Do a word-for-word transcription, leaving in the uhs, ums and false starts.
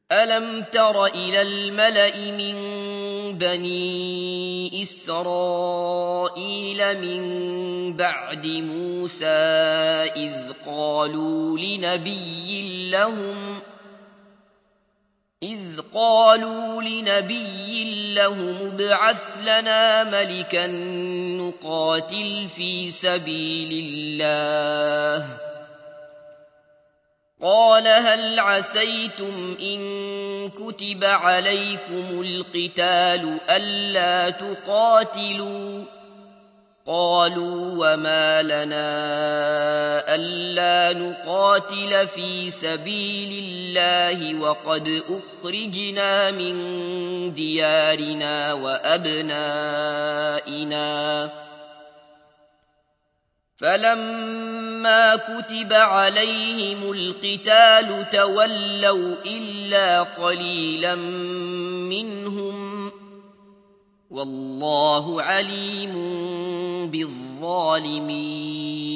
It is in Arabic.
ألم تر إلى الملأ من بني إسرائيل من بعد موسى إذ قالوا لنبي لهم إذ قالوا لنبي لهم ابعث لنا ملكا نقاتل في سبيل الله قال هل عسيتم إن كتب عليكم القتال ألا تقاتلوا قالوا وما لنا ألا نقاتل في سبيل الله وقد أخرجنا من ديارنا وأبنائنا فلما كتب عليهم القتال تولوا إلا قليلا منهم والله عليم بالظالمين